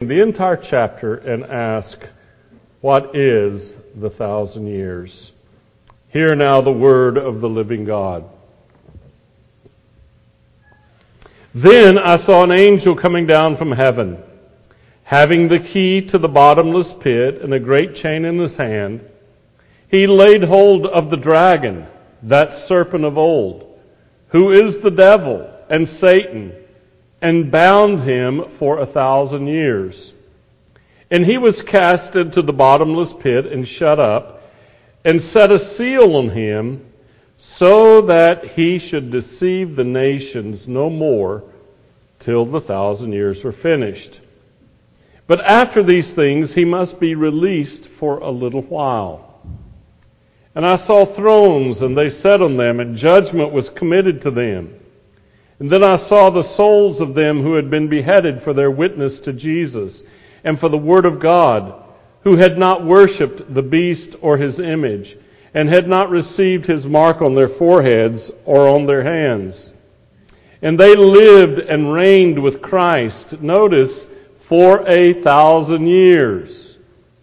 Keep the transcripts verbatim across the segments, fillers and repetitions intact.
the entire chapter and ask, what is the thousand years? Hear now the word of the living God. Then I saw an angel coming down from heaven, having the key to the bottomless pit and a great chain in his hand. He laid hold of the dragon, that serpent of old, who is the devil and Satan, and bound him for a thousand years. And he was cast into the bottomless pit and shut up, and set a seal on him, so that he should deceive the nations no more till the thousand years were finished. But after these things he must be released for a little while. And I saw thrones, and they sat on them, and judgment was committed to them. And then I saw the souls of them who had been beheaded for their witness to Jesus and for the word of God, who had not worshipped the beast or his image, and had not received his mark on their foreheads or on their hands. And they lived and reigned with Christ, notice, for a thousand years.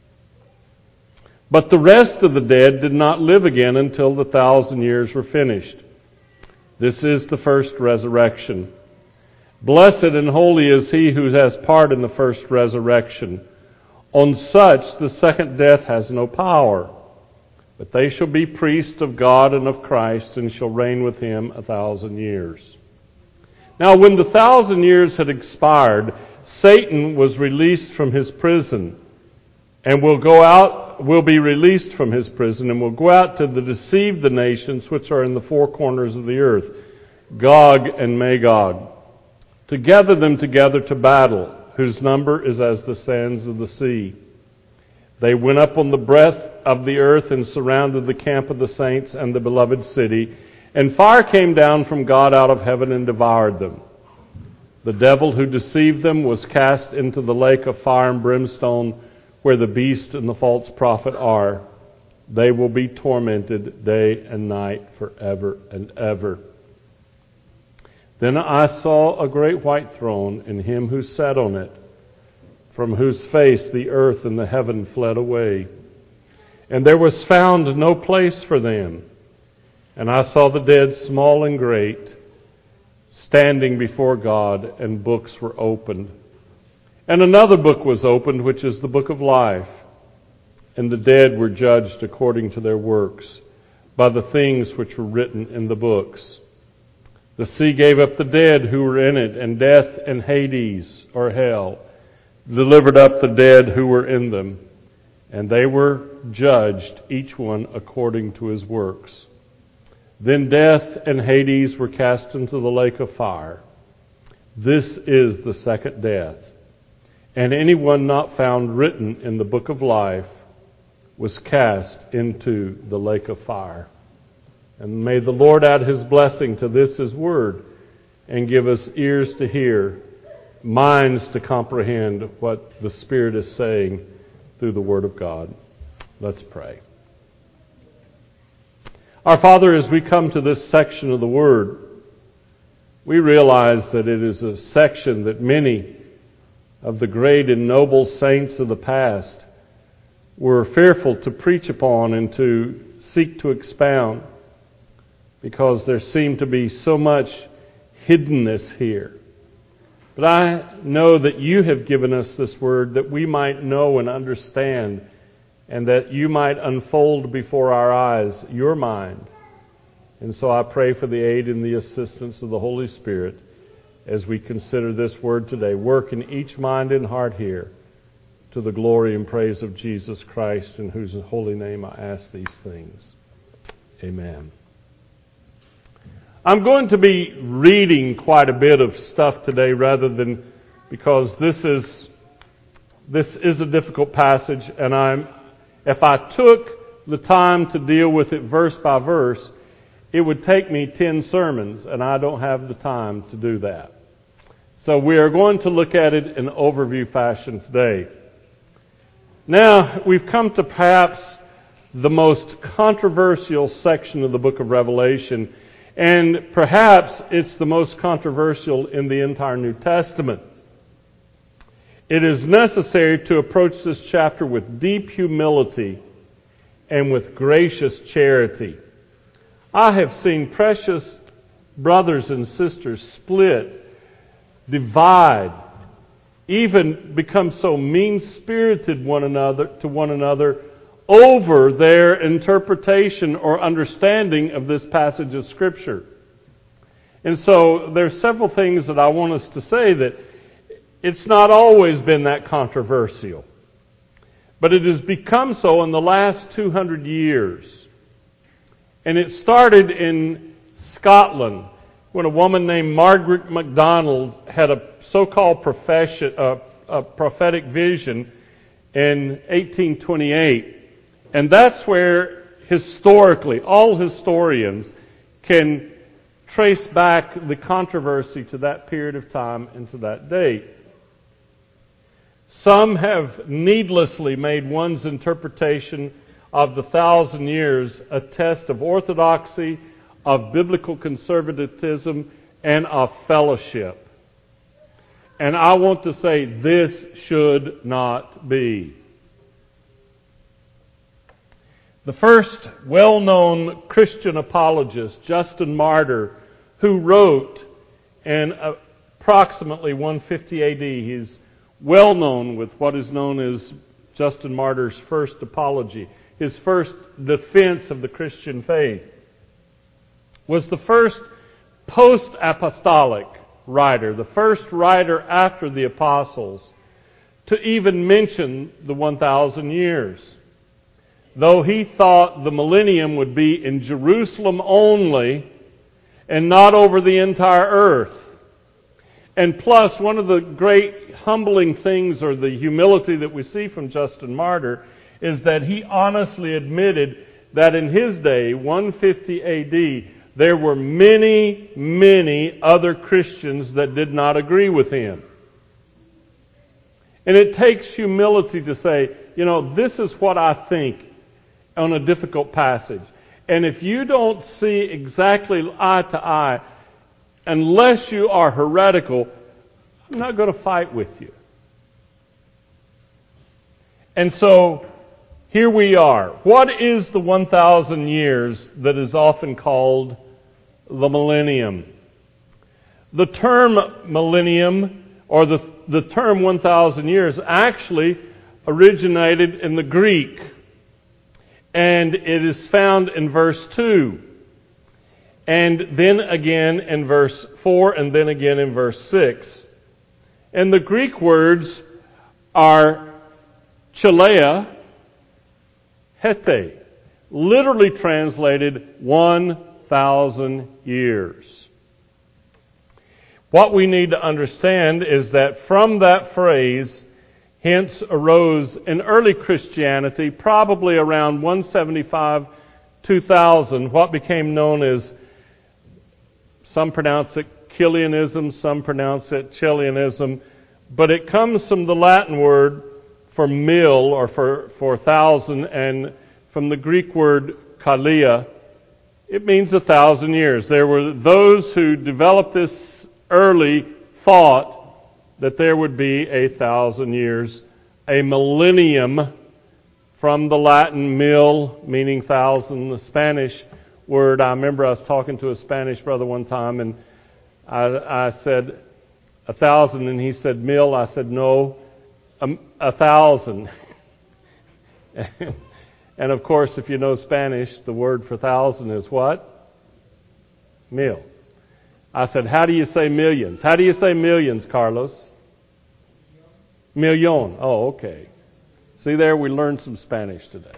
But the rest of the dead did not live again until the thousand years were finished. This is the first resurrection. Blessed and holy is he who has part in the first resurrection. On such the second death has no power. But they shall be priests of God and of Christ, and shall reign with him a thousand years. Now when the thousand years had expired, Satan was released from his prison, and will go out will be released from his prison, and will go out to the deceive the nations which are in the four corners of the earth, Gog and Magog, to gather them together to battle, whose number is as the sands of the sea. They went up on the breadth of the earth and surrounded the camp of the saints and the beloved city, and fire came down from God out of heaven and devoured them. The devil who deceived them was cast into the lake of fire and brimstone, where the beast and the false prophet are. They will be tormented day and night forever and ever. Then I saw a great white throne, and him who sat on it, from whose face the earth and the heaven fled away. And there was found no place for them. And I saw the dead, small and great, standing before God, and books were opened. And another book was opened, which is the book of life. And the dead were judged according to their works, by the things which were written in the books. The sea gave up the dead who were in it, and death and Hades, or hell, delivered up the dead who were in them. And they were judged, each one according to his works. Then death and Hades were cast into the lake of fire. This is the second death. And anyone not found written in the book of life was cast into the lake of fire. And may the Lord add his blessing to this his word, and give us ears to hear, minds to comprehend what the Spirit is saying through the word of God. Let's pray. Our Father, as we come to this section of the word, we realize that it is a section that many of the great and noble saints of the past were fearful to preach upon and to seek to expound, because there seemed to be so much hiddenness here. But I know that you have given us this word that we might know and understand, and that you might unfold before our eyes your mind. And so I pray for the aid and the assistance of the Holy Spirit as we consider this word today. Work in each mind and heart here, to the glory and praise of Jesus Christ, in whose holy name I ask these things. Amen. I'm going to be reading quite a bit of stuff today, rather than, because this is this is a difficult passage, and I'm if I took the time to deal with it verse by verse, it would take me ten sermons, and I don't have the time to do that. So we are going to look at it in overview fashion today. Now, we've come to perhaps the most controversial section of the book of Revelation, and perhaps it's the most controversial in the entire New Testament. it is necessary to approach this chapter with deep humility and with gracious charity. I have seen precious brothers and sisters split, divide, even become so mean-spirited one another to one another over their interpretation or understanding of this passage of Scripture. And so there are several things that I want us to say that it's not always been that controversial. But it has become so in the last two hundred years. And it started in Scotland when a woman named Margaret MacDonald had a so-called profession, uh, a prophetic vision in eighteen twenty-eight. And that's where historically, all historians can trace back the controversy to that period of time and to that date. Some have needlessly made one's interpretation of the thousand years a test of orthodoxy, of biblical conservatism, and of fellowship. And I want to say this should not be. The first well-known Christian apologist, Justin Martyr, who wrote in approximately one fifty A D, he's well known with what is known as Justin Martyr's first apology, his first defense of the Christian faith, was the first post-apostolic writer, the first writer after the apostles, to even mention the one thousand years. Though he thought the millennium would be in Jerusalem only and not over the entire earth. And plus, one of the great humbling things, or the humility that we see from Justin Martyr, is that he honestly admitted that in his day, one fifty A D, there were many, many other Christians that did not agree with him. And it takes humility to say, you know, this is what I think on a difficult passage. And if you don't see exactly eye to eye, unless you are heretical, I'm not going to fight with you. And so, here we are. What is the one thousand years that is often called the millennium? The term millennium, or the, the term one thousand years, actually originated in the Greek. And it is found in verse two. And then again in verse four, and then again in verse six. And the Greek words are chaleia hete, literally translated one thousand years. What we need to understand is that from that phrase, hence arose in early Christianity, probably around one seventy-five, two thousand, what became known as, some pronounce it Kilianism, some pronounce it Chilianism, but it comes from the Latin word for mil, or for, for thousand, and from the Greek word kalia, it means a thousand years. There were those who developed this early thought that there would be a thousand years, a millennium, from the Latin mil, meaning thousand, the Spanish word. I remember I was talking to a Spanish brother one time, and I, I said a thousand, and he said mil. I said no, a, a thousand. And of course, if you know Spanish, the word for thousand is what? Mil. I said, how do you say millions? How do you say millions, Carlos? Million. Oh, okay. See there, we learned some Spanish today.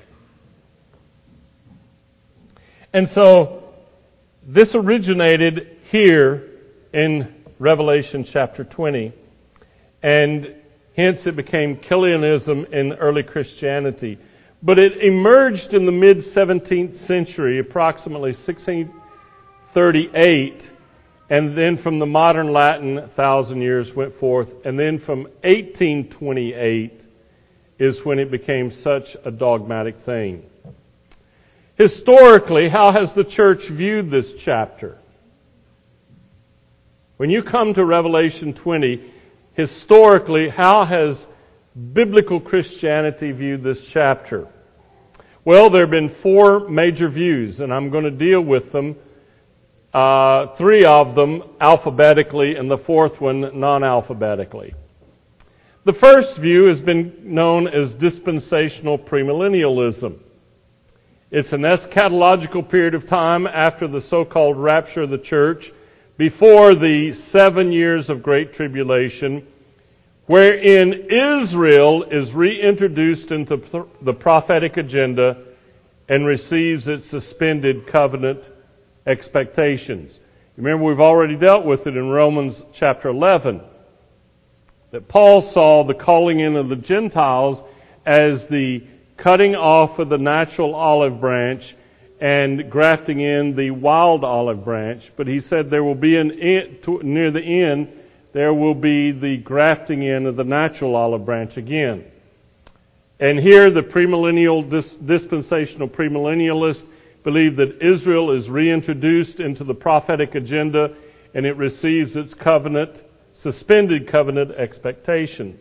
And so, this originated here in Revelation chapter twenty, and hence it became Kilianism in early Christianity. But it emerged in the mid-seventeenth century, approximately sixteen thirty-eight, and then from the modern Latin, a thousand years went forth, and then from eighteen twenty-eight is when it became such a dogmatic thing. Historically, how has the church viewed this chapter? When you come to Revelation twenty, historically, how has biblical Christianity viewed this chapter? Well, there have been four major views, and I'm going to deal with them, uh, three of them alphabetically and the fourth one non-alphabetically. The first view has been known as dispensational premillennialism. It's an eschatological period of time after the so-called rapture of the church, before the seven years of Great Tribulation, wherein Israel is reintroduced into the prophetic agenda and receives its suspended covenant expectations. Remember, we've already dealt with it in Romans chapter eleven, that Paul saw the calling in of the Gentiles as the cutting off of the natural olive branch and grafting in the wild olive branch. But he said there will be an end, near the end, there will be the grafting in of the natural olive branch again. And here the premillennial, dis- dispensational premillennialists believe that Israel is reintroduced into the prophetic agenda and it receives its covenant, suspended covenant expectations.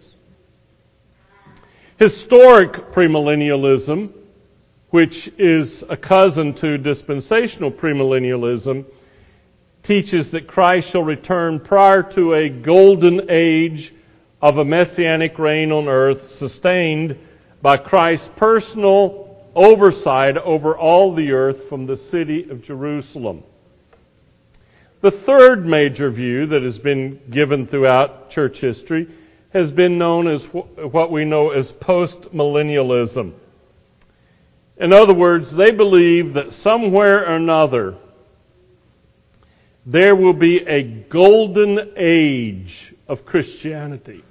Historic premillennialism, which is a cousin to dispensational premillennialism, teaches that Christ shall return prior to a golden age of a messianic reign on earth, sustained by Christ's personal oversight over all the earth from the city of Jerusalem. The third major view that has been given throughout church history has been known as what we know as postmillennialism. In other words, they believe that somewhere or another there will be a golden age of Christianity.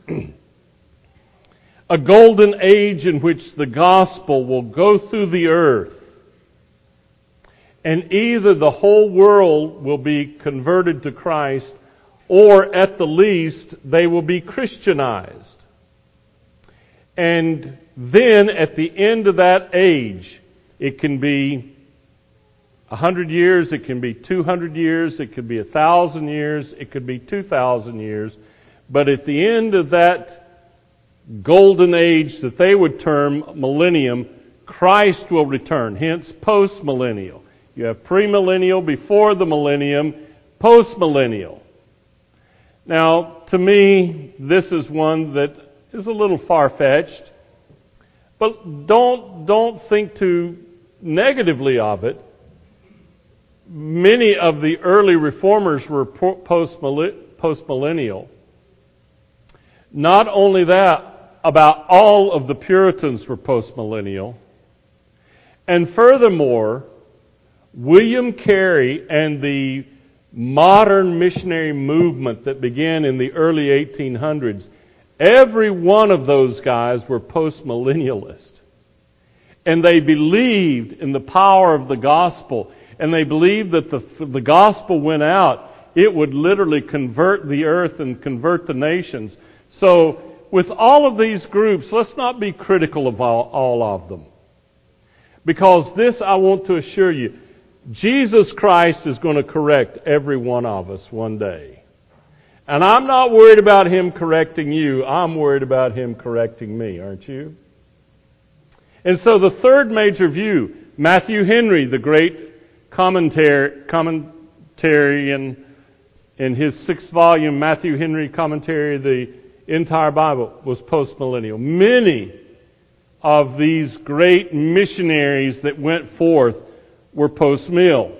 A golden age in which the gospel will go through the earth, and either the whole world will be converted to Christ, or at the least they will be Christianized. And then at the end of that age, it can be a hundred years, it can be two hundred years, it could be a thousand years, it could be two thousand years. But at the end of that golden age that they would term millennium, Christ will return, hence post-millennial. You have premillennial before the millennium, post-millennial. Now, to me, this is one that is a little far-fetched, but don't, don't think too negatively of it. Many of the early reformers were post-millennial. Not only that, about all of the Puritans were post-millennial. And furthermore, William Carey and the modern missionary movement that began in the early eighteen hundreds, every one of those guys were post-millennialist. And they believed in the power of the gospel. And they believed that the, the gospel went out, it would literally convert the earth and convert the nations. So, with all of these groups, let's not be critical of all, all of them. Because this, I want to assure you, Jesus Christ is going to correct every one of us one day. And I'm not worried about Him correcting you. I'm worried about Him correcting me, aren't you? And so the third major view, Matthew Henry, the great commentary, commentary in, in his sixth volume, Matthew Henry Commentary, the entire Bible, was postmillennial. Many of these great missionaries that went forth were post-mill.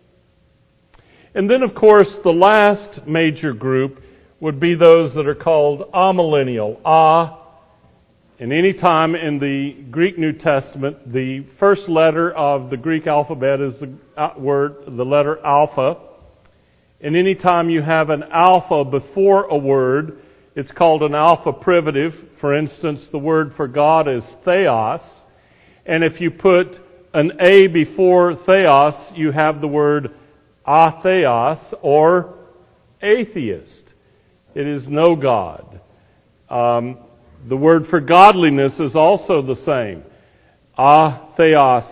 And then, of course, the last major group would be those that are called amillennial. Ah, and any time in the Greek New Testament, the first letter of the Greek alphabet is the word, the letter alpha. And any time you have an alpha before a word, it's called an alpha privative. For instance, the word for God is theos. And if you put an A before theos, you have the word atheos, or atheist. It is no God. Um, the word for godliness is also the same. Atheos,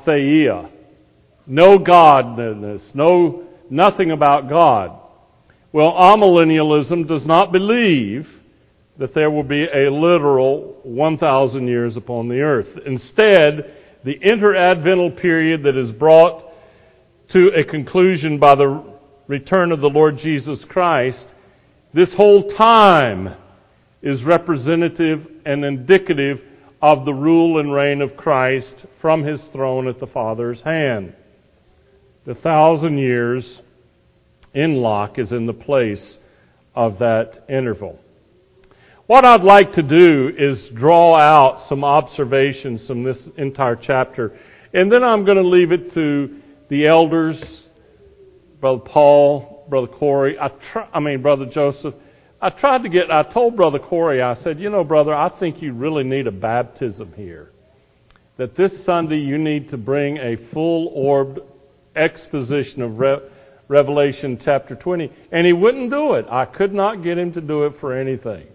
atheia. No godness, no, nothing about God. Well, amillennialism does not believe that there will be a literal one thousand years upon the earth. Instead, the interadvental period that is brought to a conclusion by the return of the Lord Jesus Christ, this whole time is representative and indicative of the rule and reign of Christ from His throne at the Father's hand. The thousand years in Locke is in the place of that interval. What I'd like to do is draw out some observations from this entire chapter, and then I'm going to leave it to the elders, Brother Paul, Brother Corey, I, try, I mean Brother Joseph. I tried to get, I told Brother Corey, I said, you know, brother, I think you really need a baptism here. That this Sunday you need to bring a full-orbed exposition of Re- Revelation chapter twenty. And he wouldn't do it. I could not get him to do it for anything.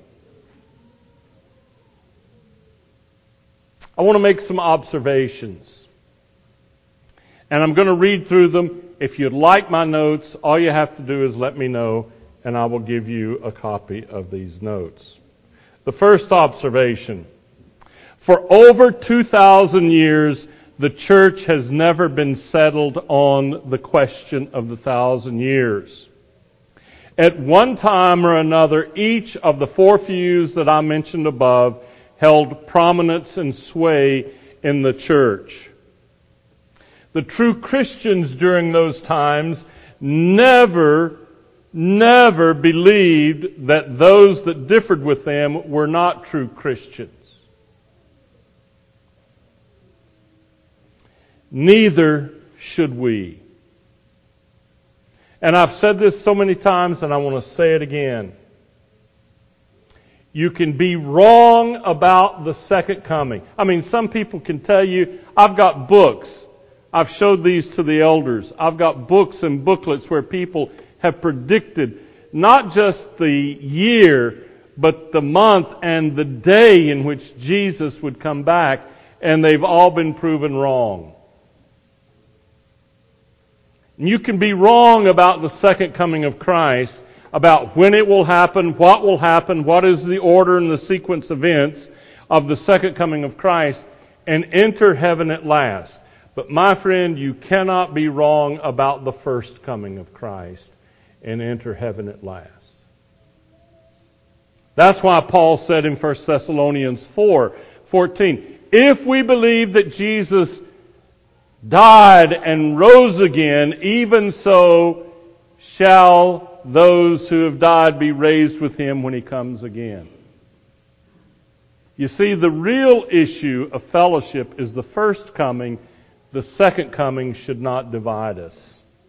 I want to make some observations. And I'm going to read through them. If you'd like my notes, all you have to do is let me know, and I will give you a copy of these notes. The first observation. For over two thousand years, the church has never been settled on the question of the thousand years. At one time or another, each of the four views that I mentioned above held prominence and sway in the church. The true Christians during those times never, never believed that those that differed with them were not true Christians. Neither should we. And I've said this so many times, and I want to say it again. You can be wrong about the second coming. I mean, some people can tell you, I've got books. I've showed these to the elders. I've got books and booklets where people have predicted not just the year, but the month and the day in which Jesus would come back, and they've all been proven wrong. You can be wrong about the second coming of Christ, about when it will happen, what will happen, what is the order and the sequence of events of the second coming of Christ, and enter heaven at last. But my friend, you cannot be wrong about the first coming of Christ and enter heaven at last. That's why Paul said in First Thessalonians four fourteen, if we believe that Jesus died and rose again, even so shall those who have died be raised with Him when He comes again. You see, the real issue of fellowship is the first coming. The second coming should not divide us.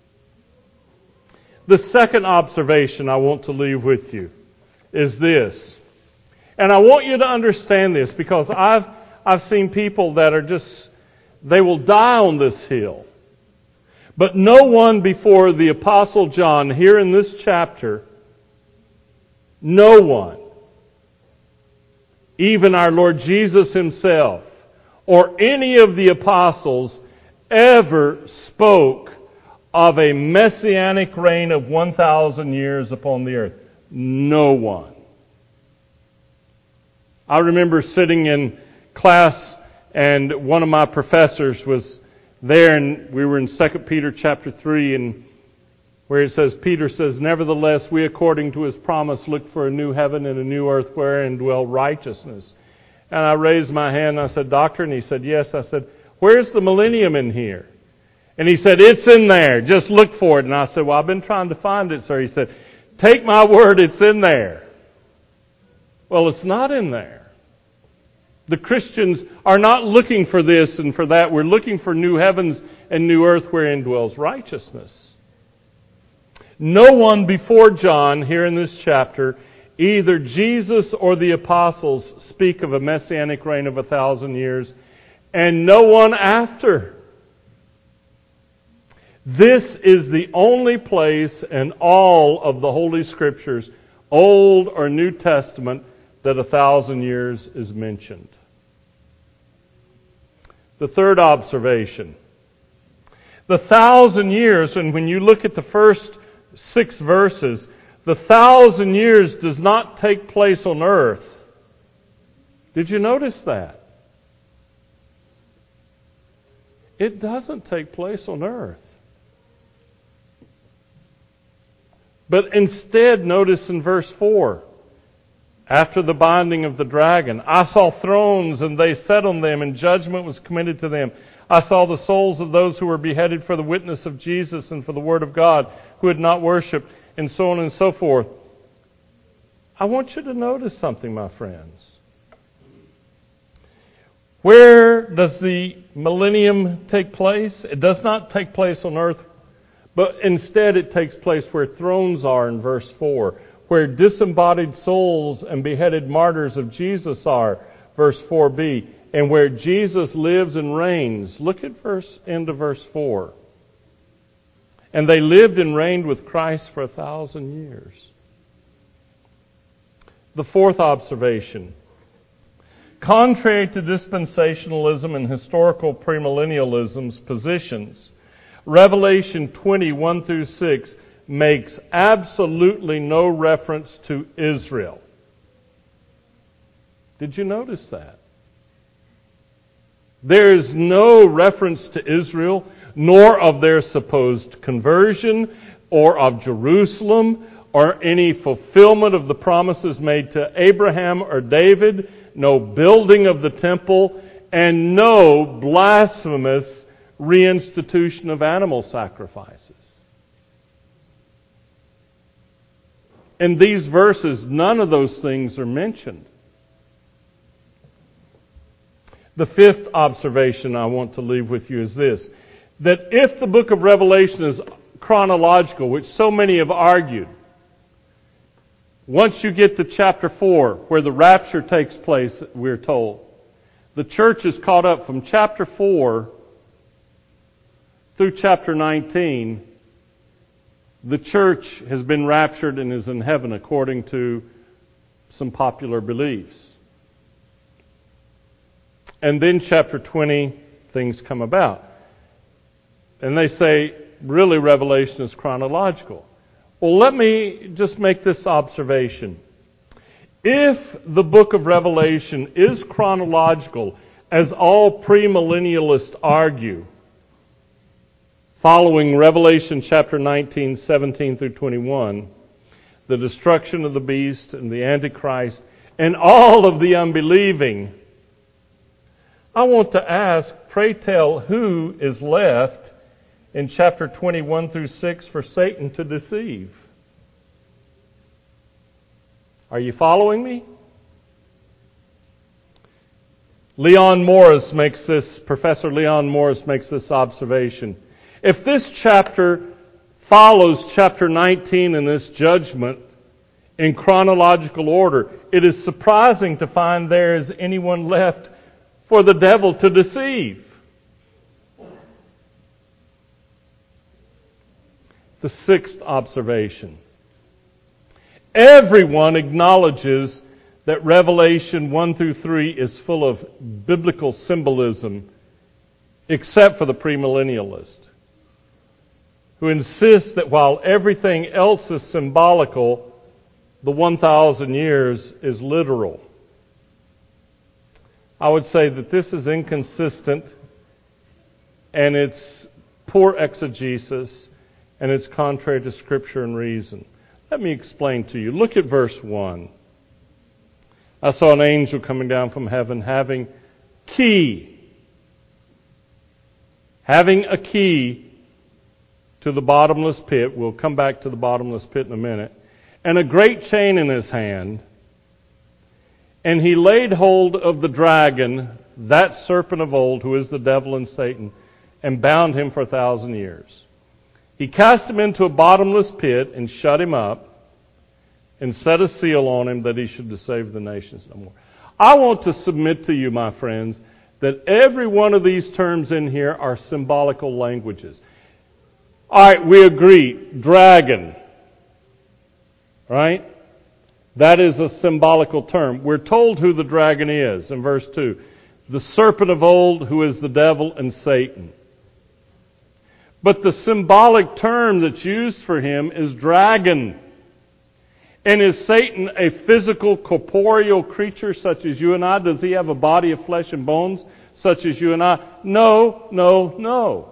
The second observation I want to leave with you is this. And I want you to understand this, because I've I've seen people that are just, they will die on this hill. But no one before the Apostle John here in this chapter, no one, even our Lord Jesus Himself, or any of the apostles, ever spoke of a messianic reign of one thousand years upon the earth. No one. I remember sitting in class, and one of my professors was there, and we were in Second Peter chapter three, and where it says, Peter says, nevertheless, we according to His promise look for a new heaven and a new earth wherein dwell righteousness. And I raised my hand and I said, Doctor, and he said, yes. I said, where's the millennium in here? And he said, it's in there. Just look for it. And I said, well, I've been trying to find it, sir. He said, take my word, it's in there. Well, it's not in there. The Christians are not looking for this and for that. We're looking for new heavens and new earth wherein dwells righteousness. No one before John here in this chapter, either Jesus or the apostles, speak of a messianic reign of a thousand years, and no one after. This is the only place in all of the Holy Scriptures, Old or New Testament, that a thousand years is mentioned. The third observation. The thousand years, and when you look at the first six verses, The thousand years does not take place on earth. Did you notice that? It doesn't take place on earth. But instead, notice in verse four, after the binding of the dragon, I saw thrones and they sat on them, and judgment was committed to them. I saw the souls of those who were beheaded for the witness of Jesus and for the word of God, who had not worshipped, and so on and so forth. I want you to notice something, my friends. Where does the millennium take place? It does not take place on earth, but instead it takes place where thrones are in verse four, where disembodied souls and beheaded martyrs of Jesus are, verse four b, and where Jesus lives and reigns. Look at verse end of verse four. And they lived and reigned with Christ for a thousand years. The fourth observation. Contrary to dispensationalism and historical premillennialism's positions, Revelation twenty, one through six makes absolutely no reference to Israel. Did you notice that? There is no reference to Israel, nor of their supposed conversion, or of Jerusalem, or any fulfillment of the promises made to Abraham or David, no building of the temple, and no blasphemous reinstitution of animal sacrifices. In these verses, none of those things are mentioned. The fifth observation I want to leave with you is this, that if the book of Revelation is chronological, which so many have argued, once you get to chapter four, where the rapture takes place, we're told, the church is caught up from chapter four through chapter nineteen. The church has been raptured and is in heaven according to some popular beliefs. And then chapter twenty, things come about. And they say, really, Revelation is chronological. Well, let me just make this observation. If the book of Revelation is chronological, as all premillennialists argue, following Revelation chapter nineteen, seventeen through twenty-one, the destruction of the beast and the Antichrist, and all of the unbelieving, I want to ask, pray tell, who is left in chapter twenty-one through six for Satan to deceive? Are you following me? Leon Morris makes this, Professor Leon Morris makes this observation. If this chapter follows chapter nineteen in this judgment in chronological order, it is surprising to find there is anyone left for the devil to deceive. The sixth observation. Everyone acknowledges that Revelation one through three is full of biblical symbolism, except for the premillennialist, who insists that while everything else is symbolical, the one thousand years is literal. I would say that this is inconsistent, and it's poor exegesis, and it's contrary to Scripture and reason. Let me explain to you. Look at verse one. I saw an angel coming down from heaven having key. Having a key to the bottomless pit. We'll come back to the bottomless pit in a minute. And a great chain in his hand. And he laid hold of the dragon, that serpent of old, who is the devil and Satan, and bound him for a thousand years. He cast him into a bottomless pit and shut him up and set a seal on him that he should deceive the nations no more. I want to submit to you, my friends, that every one of these terms in here are symbolical languages. All right, we agree. Dragon. Right? That is a symbolical term. We're told who the dragon is in verse two. The serpent of old, who is the devil and Satan. But the symbolic term that's used for him is dragon. And is Satan a physical, corporeal creature such as you and I? Does he have a body of flesh and bones such as you and I? No, no, no.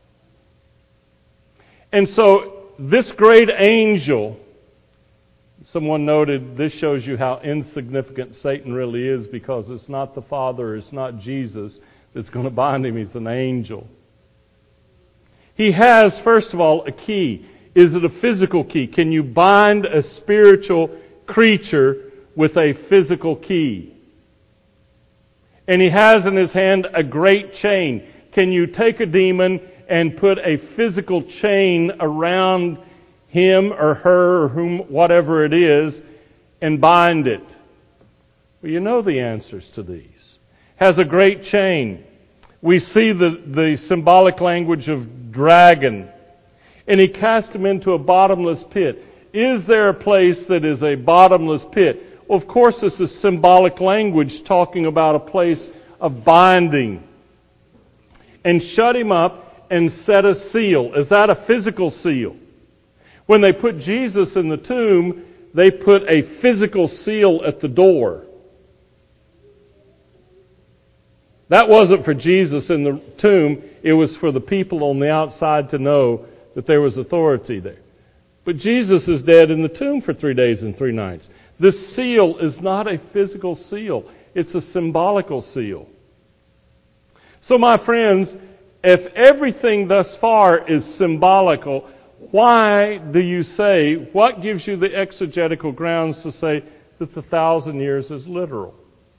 And so this great angel, someone noted, this shows you how insignificant Satan really is, because it's not the Father, it's not Jesus that's going to bind him. He's an angel. He has, first of all, a key. Is it a physical key? Can you bind a spiritual creature with a physical key? And he has in his hand a great chain. Can you take a demon and put a physical chain around him or her or whom, whatever it is, and bind it? Well, you know the answers to these. Has a great chain. We see the, the symbolic language of dragon. And he cast him into a bottomless pit. Is there a place that is a bottomless pit? Well, of course, this is symbolic language talking about a place of binding. And shut him up and set a seal. Is that a physical seal? When they put Jesus in the tomb, they put a physical seal at the door. That wasn't for Jesus in the tomb. It was for the people on the outside to know that there was authority there. But Jesus is dead in the tomb for three days and three nights. This seal is not a physical seal. It's a symbolical seal. So my friends, if everything thus far is symbolical, why do you say, what gives you the exegetical grounds to say that the thousand years is literal?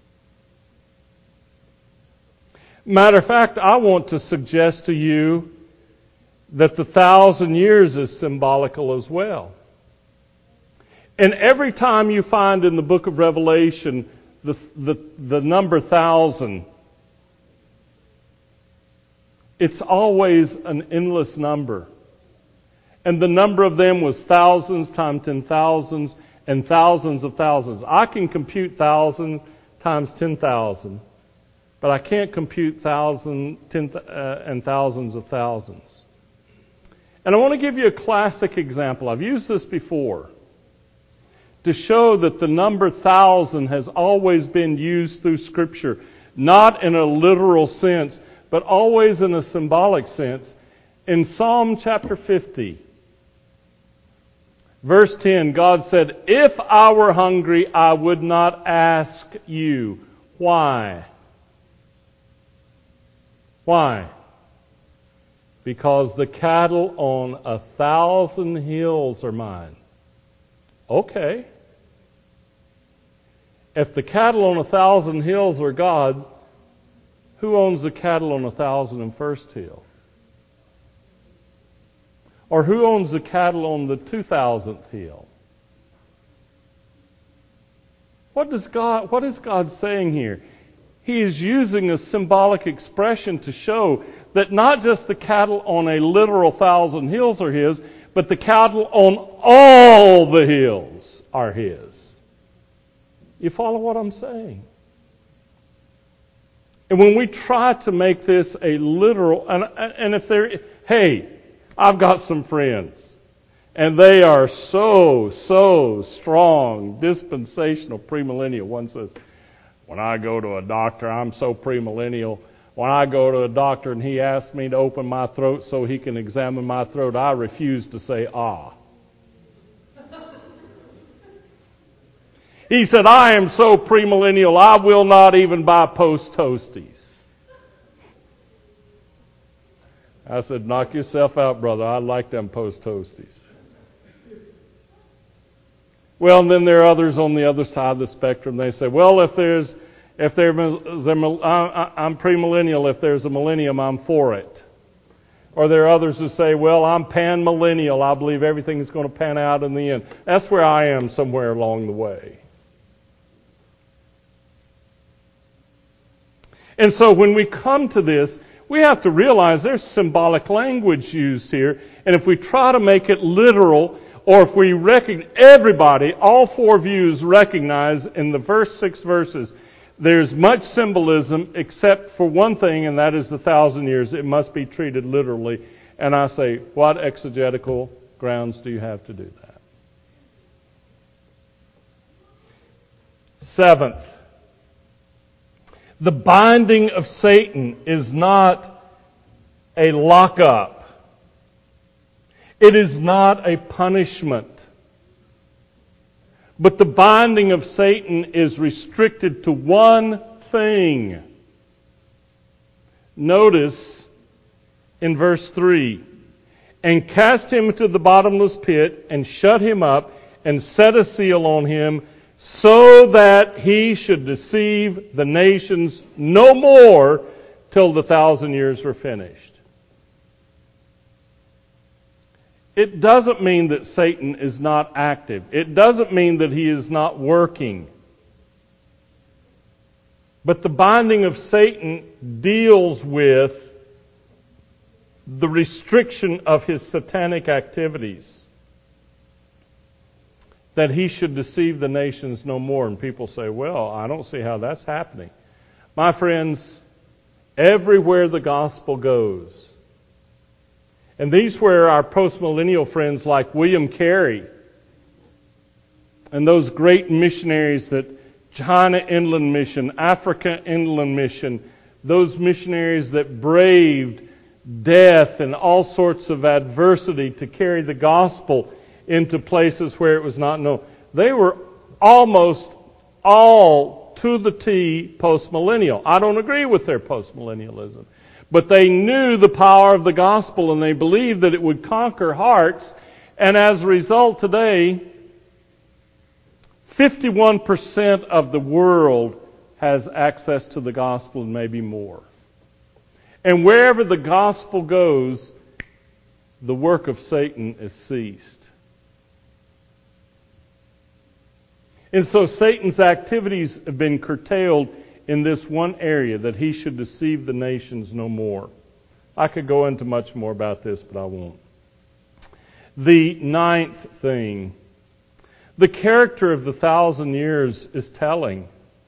Matter of fact, I want to suggest to you that the thousand years is symbolical as well. And every time you find in the book of Revelation the, the, the number thousand, it's always an endless number. And the number of them was thousands times ten thousands and thousands of thousands. I can compute thousand times ten thousand, but I can't compute thousand, ten, uh, and thousands of thousands. And I want to give you a classic example. I've used this before to show that the number thousand has always been used through Scripture, not in a literal sense, but always in a symbolic sense. In Psalm chapter fifty, verse ten, God said, "If I were hungry, I would not ask you." Why? Why? Because the cattle on a thousand hills are mine. Okay. If the cattle on a thousand hills are God's, who owns the cattle on a thousand and first hill? Or who owns the cattle on the two thousandth hill? What does God, what is God saying here? He is using a symbolic expression to show that not just the cattle on a literal thousand hills are His, but the cattle on all the hills are His. You follow what I'm saying? And when we try to make this a literal, and, and if there, hey, I've got some friends, and they are so, so strong, dispensational, premillennial. One says, when I go to a doctor, I'm so premillennial. When I go to a doctor and he asks me to open my throat so he can examine my throat, I refuse to say, ah. He said, I am so premillennial, I will not even buy Post Toasties. I said, knock yourself out, brother. I like them Post Toasties. Well, and then there are others on the other side of the spectrum. They say, well, if there's, if there's a, I'm premillennial. If there's a millennium, I'm for it. Or there are others who say, well, I'm pan-millennial. I believe everything is going to pan out in the end. That's where I am somewhere along the way. And so when we come to this, we have to realize there's symbolic language used here. And if we try to make it literal, or if we recognize, everybody, all four views recognize in the first six verses, there's much symbolism except for one thing, and that is the thousand years. It must be treated literally. And I say, what exegetical grounds do you have to do that? Seventh, the binding of Satan is not a lockup. It is not a punishment. But the binding of Satan is restricted to one thing. Notice in verse three, and cast him into the bottomless pit, and shut him up, and set a seal on him, so that he should deceive the nations no more till the thousand years were finished. It doesn't mean that Satan is not active. It doesn't mean that he is not working. But the binding of Satan deals with the restriction of his satanic activities. That he should deceive the nations no more. And people say, well, I don't see how that's happening. My friends, everywhere the gospel goes, and these were our postmillennial friends like William Carey and those great missionaries that China Inland Mission, Africa Inland Mission, those missionaries that braved death and all sorts of adversity to carry the gospel into places where it was not known. They were almost all to the T postmillennial. I don't agree with their postmillennialism. But they knew the power of the gospel and they believed that it would conquer hearts. And as a result today, fifty-one percent of the world has access to the gospel and maybe more. And wherever the gospel goes, the work of Satan is ceased. And so Satan's activities have been curtailed in this one area, that he should deceive the nations no more. I could go into much more about this, but I won't. The ninth thing, the character of the thousand years is telling.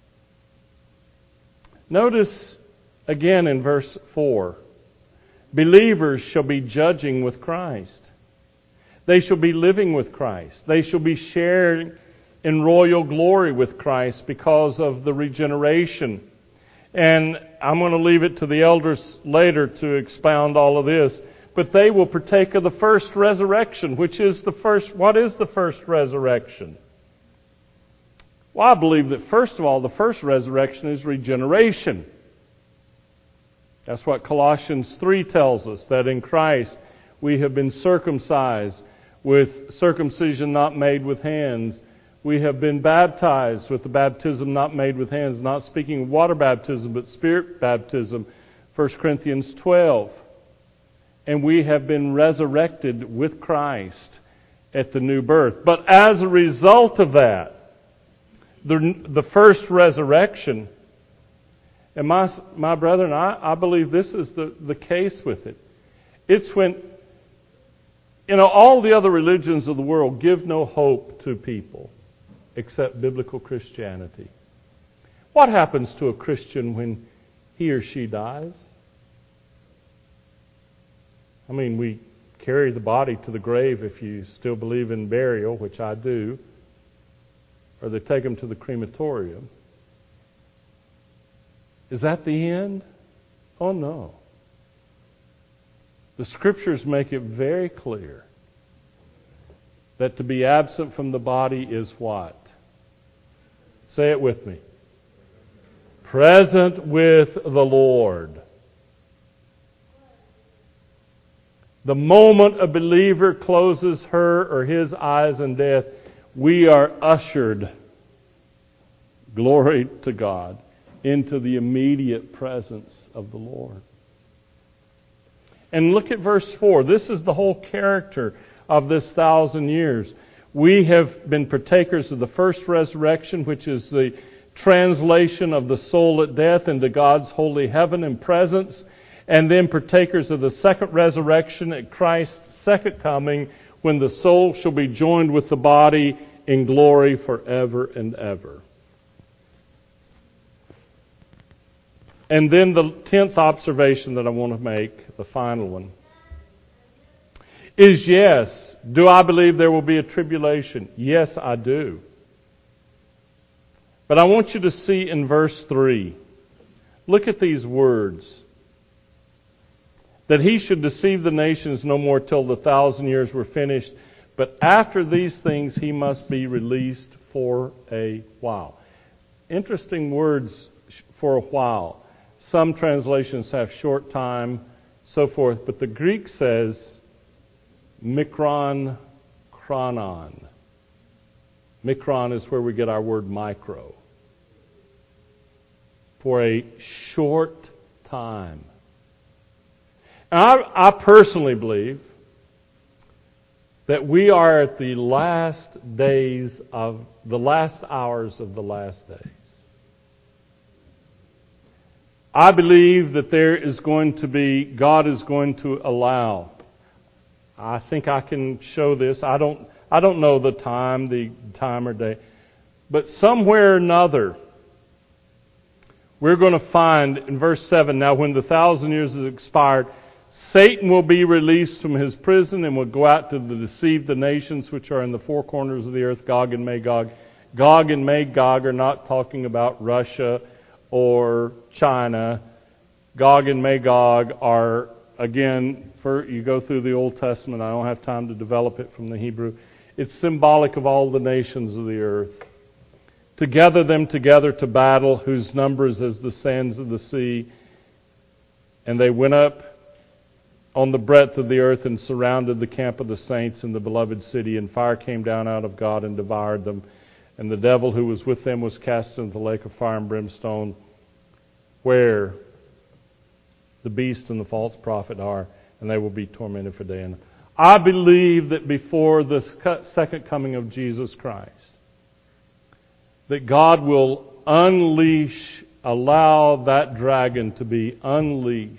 Notice again in verse four, believers shall be judging with Christ. They shall be living with Christ. They shall be sharing in royal glory with Christ because of the regeneration. And I'm going to leave it to the elders later to expound all of this. But they will partake of the first resurrection, which is the first. What is the first resurrection? Well, I believe that first of all, the first resurrection is regeneration. That's what Colossians three tells us, that in Christ we have been circumcised with circumcision not made with hands. We have been baptized with the baptism not made with hands, not speaking of water baptism, but spirit baptism, First Corinthians twelve. And we have been resurrected with Christ at the new birth. But as a result of that, the, the first resurrection, and my, my brethren, I, I believe this is the, the case with it. It's when, you know, all the other religions of the world give no hope to people except biblical Christianity. What happens to a Christian when he or she dies? I mean, we carry the body to the grave if you still believe in burial, which I do, or they take them to the crematorium. Is that the end? Oh no. The Scriptures make it very clear that to be absent from the body is what? Say it with me. Present with the Lord. The moment a believer closes her or his eyes in death, we are ushered, glory to God, into the immediate presence of the Lord. And look at verse four. This is the whole character of this thousand years. We have been partakers of the first resurrection, which is the translation of the soul at death into God's holy heaven and presence, and then partakers of the second resurrection at Christ's second coming, when the soul shall be joined with the body in glory forever and ever. And then the tenth observation that I want to make, the final one, is yes, do I believe there will be a tribulation? Yes, I do. But I want you to see in verse three, look at these words. That he should deceive the nations no more till the thousand years were finished. But after these things he must be released for a while. Interesting words, for a while. Some translations have short time, so forth. But the Greek says mikron chronon. Mikron is where we get our word micro. For a short time. And I, I personally believe that we are at the last days of the last hours of the last days. I believe that there is going to be, God is going to allow. I think I can show this. I don't I don't know the time, the time or day. But somewhere or another, we're going to find in verse seven, now when the thousand years is expired, Satan will be released from his prison and will go out to deceive the nations which are in the four corners of the earth, Gog and Magog. Gog and Magog are not talking about Russia or China. Gog and Magog are, again, for you go through the Old Testament, I don't have time to develop it from the Hebrew. It's symbolic of all the nations of the earth. To gather them together to battle, whose number is as the sands of the sea. And they went up on the breadth of the earth and surrounded the camp of the saints in the beloved city, and fire came down out of God and devoured them. And the devil who was with them was cast into the lake of fire and brimstone, where the beast and the false prophet are, and they will be tormented for day and night. I believe that before the second coming of Jesus Christ, that God will unleash, allow that dragon to be unleashed.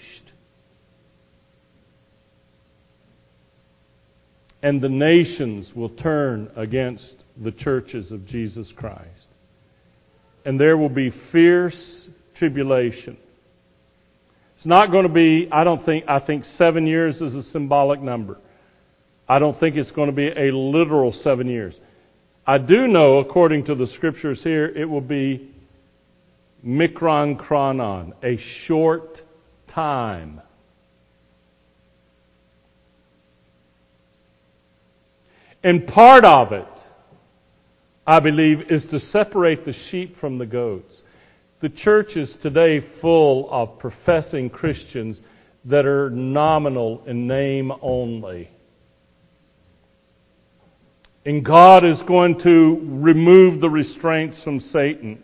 And the nations will turn against the churches of Jesus Christ. And there will be fierce tribulation. It's not going to be, I don't think, I think seven years is a symbolic number. I don't think it's going to be a literal seven years. I do know, according to the scriptures here, it will be mikron chronon, a short time. And part of it, I believe, is to separate the sheep from the goats. The church is today full of professing Christians that are nominal in name only. And God is going to remove the restraints from Satan.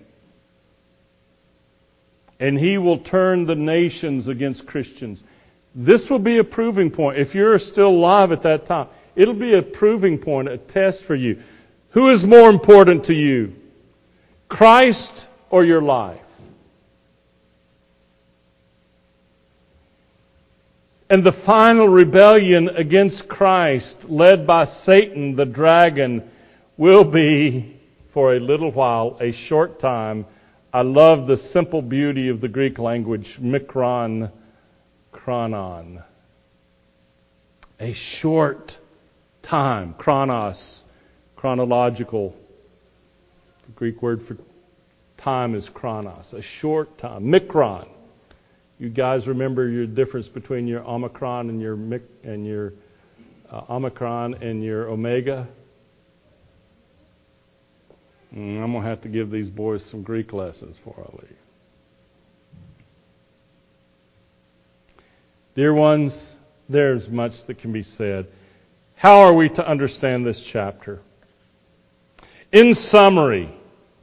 And He will turn the nations against Christians. This will be a proving point. If you're still alive at that time, it'll be a proving point, a test for you. Who is more important to you? Christ or your life? And the final rebellion against Christ, led by Satan, the dragon, will be, for a little while, a short time. I love the simple beauty of the Greek language, mikron chronon. A short time, chronos, chronological. The Greek word for time is chronos, a short time. Mikron. You guys remember your difference between your omicron and your mic, and your uh, omicron and your omega? Mm, I'm going to have to give these boys some Greek lessons before I leave. Dear ones, there's much that can be said. How are we to understand this chapter? In summary,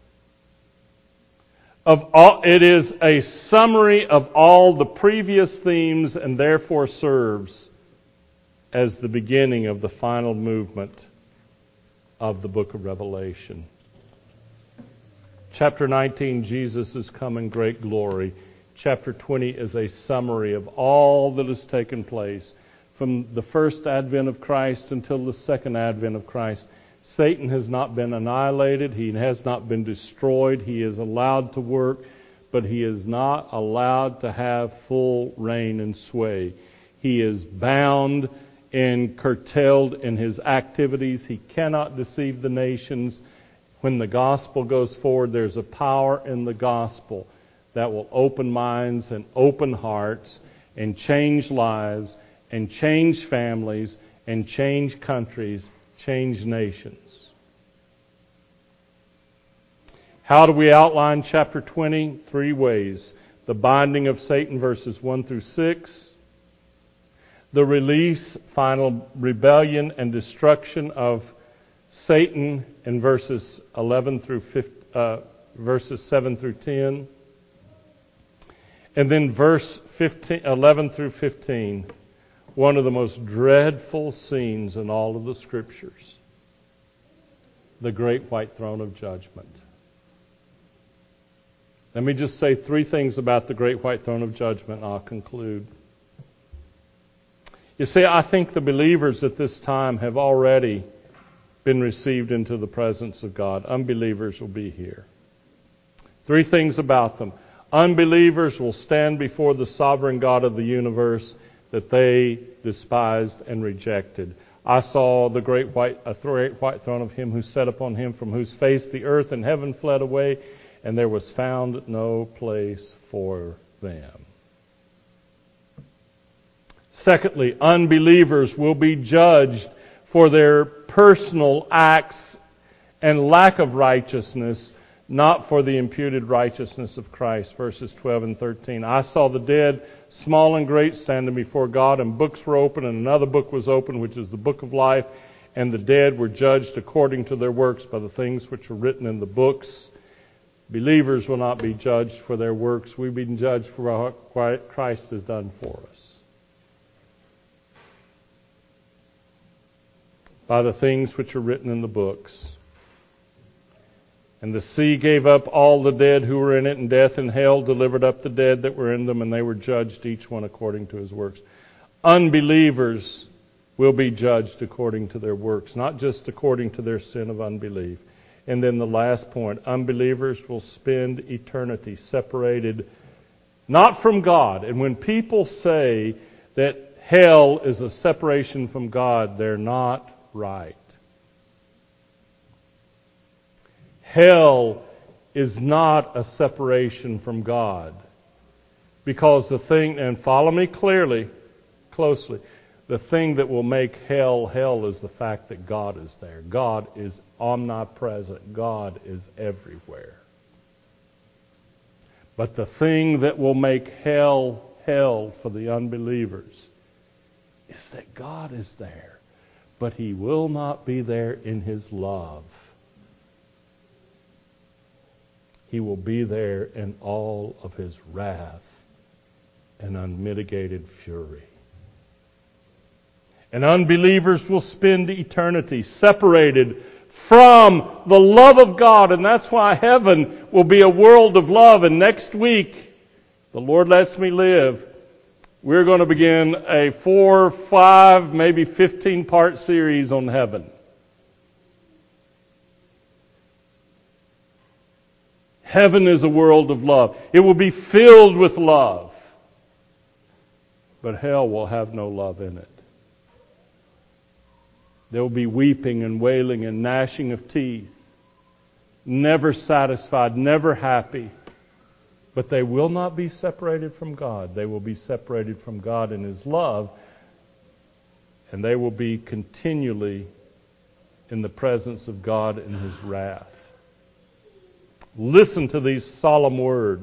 of all, it is a summary of all the previous themes and therefore serves as the beginning of the final movement of the book of Revelation. Chapter nineteen, Jesus is come in great glory. Chapter twenty is a summary of all that has taken place from the first advent of Christ until the second advent of Christ. Satan has not been annihilated. He has not been destroyed. He is allowed to work, but he is not allowed to have full reign and sway. He is bound and curtailed in his activities. He cannot deceive the nations When the gospel goes forward, there's a power in the gospel that will open minds and open hearts and change lives and change families and change countries, change nations. How do we outline chapter twenty? Three ways. The binding of Satan, verses one through six. The release, final rebellion and destruction of Satan in verses eleven through fifteen, uh, verses seven through ten. And then verse fifteen, eleven through fifteen, one of the most dreadful scenes in all of the Scriptures. The great white throne of judgment. Let me just say three things about the great white throne of judgment and I'll conclude. You see, I think the believers at this time have already been received into the presence of God. Unbelievers will be here. Three things about them. Unbelievers will stand before the sovereign God of the universe that they despised and rejected. I saw the great white, a great white throne of Him who sat upon Him, from whose face the earth and heaven fled away, and there was found no place for them. Secondly, unbelievers will be judged for their personal acts and lack of righteousness, not for the imputed righteousness of Christ. Verses twelve and thirteen. I saw the dead, small and great, standing before God, and books were opened, and another book was opened, which is the book of life, and the dead were judged according to their works by the things which are written in the books. Believers will not be judged for their works. We've been judged for what Christ has done for us. By the things which are written in the books. And the sea gave up all the dead who were in it, and death and hell delivered up the dead that were in them, and they were judged each one according to his works. Unbelievers will be judged according to their works, not just according to their sin of unbelief. And then the last point, unbelievers will spend eternity separated, not from God. And when people say that hell is a separation from God, they're not right. Hell is not a separation from God. Because the thing, and follow me clearly, closely, the thing that will make hell hell is the fact that God is there. God is omnipresent. God is everywhere. But the thing that will make hell hell for the unbelievers is that God is there. But He will not be there in His love. He will be there in all of His wrath and unmitigated fury. And unbelievers will spend eternity separated from the love of God. And that's why heaven will be a world of love. And next week, the Lord lets me live, we're going to begin a four, five, maybe fifteen-part series on heaven. Heaven is a world of love. It will be filled with love. But hell will have no love in it. There will be weeping and wailing and gnashing of teeth. Never satisfied, never happy. But they will not be separated from God. They will be separated from God in His love. And they will be continually in the presence of God in His wrath. Listen to these solemn words.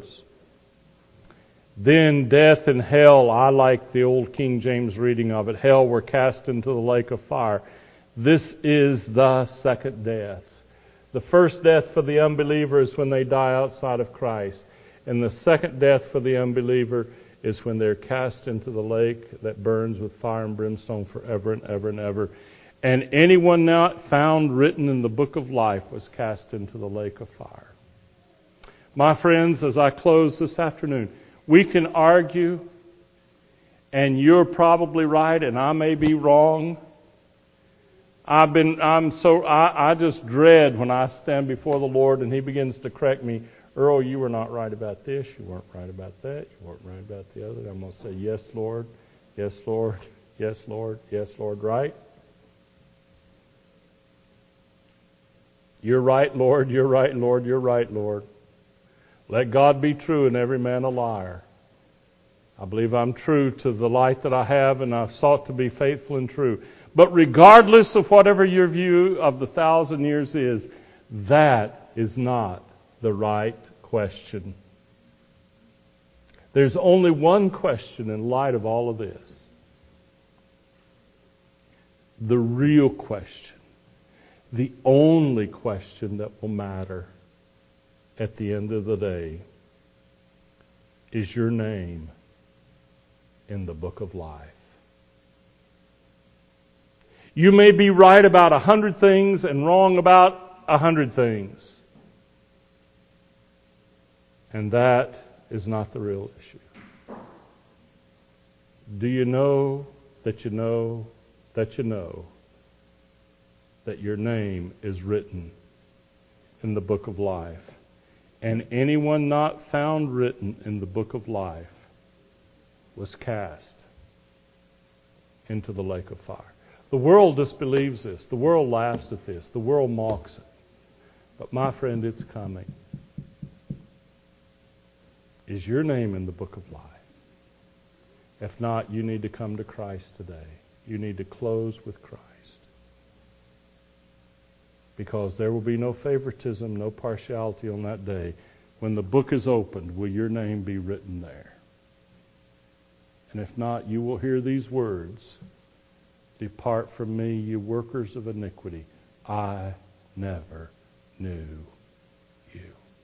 Then death and hell, I like the old King James reading of it, hell were cast into the lake of fire. This is the second death. The first death for the unbeliever is when they die outside of Christ. And the second death for the unbeliever is when they're cast into the lake that burns with fire and brimstone forever and ever and ever. And anyone not found written in the book of life was cast into the lake of fire. My friends, as I close this afternoon, we can argue, and you're probably right, and I may be wrong. I've been, I'm so, I, I just dread when I stand before the Lord and He begins to correct me. Earl, you were not right about this. You weren't right about that. You weren't right about the other. I'm going to say, yes, Lord. Yes, Lord. Yes, Lord. Yes, Lord. Right? You're right, Lord, you're right, Lord, you're right, Lord. Let God be true and every man a liar. I believe I'm true to the light that I have, and I've sought to be faithful and true. But regardless of whatever your view of the thousand years is, that is not the right question. There's only one question in light of all of this. The real question. The only question that will matter at the end of the day is your name in the book of life. You may be right about a hundred things and wrong about a hundred things. And that is not the real issue. Do you know that you know that you know that your name is written in the book of life? And anyone not found written in the book of life was cast into the lake of fire. The world disbelieves this. The world laughs at this. The world mocks it. But my friend, it's coming. Is your name in the book of life? If not, you need to come to Christ today. You need to close with Christ. Because there will be no favoritism, no partiality on that day. When the book is opened, will your name be written there? And if not, you will hear these words. Depart from me, you workers of iniquity. I never knew you.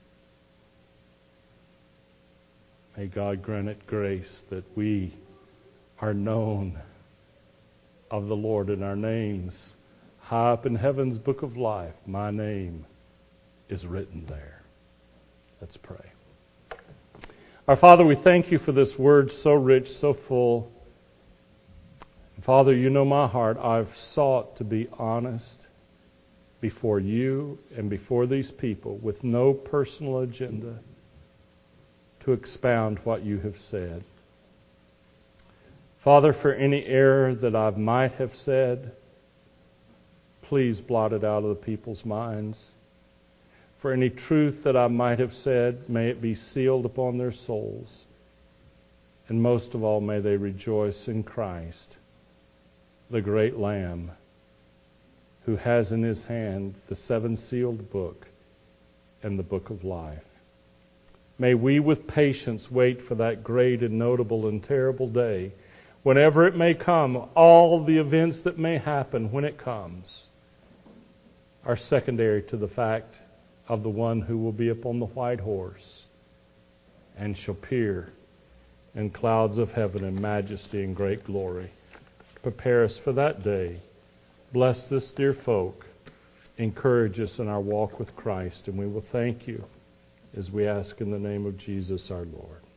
May God grant it grace that we are known of the Lord and our names. High up in heaven's book of life, my name is written there. Let's pray. Our Father, we thank you for this word so rich, so full. Father, you know my heart. I've sought to be honest before you and before these people with no personal agenda to expound what you have said. Father, for any error that I might have said, please blot it out of the people's minds. For any truth that I might have said, may it be sealed upon their souls. And most of all, may they rejoice in Christ, the great Lamb, who has in his hand the seven-sealed book and the book of life. May we with patience wait for that great and notable and terrible day. Whenever it may come, all the events that may happen when it comes are secondary to the fact of the one who will be upon the white horse and shall appear in clouds of heaven in majesty and great glory. Prepare us for that day. Bless this dear folk. Encourage us in our walk with Christ, and we will thank you as we ask in the name of Jesus our Lord.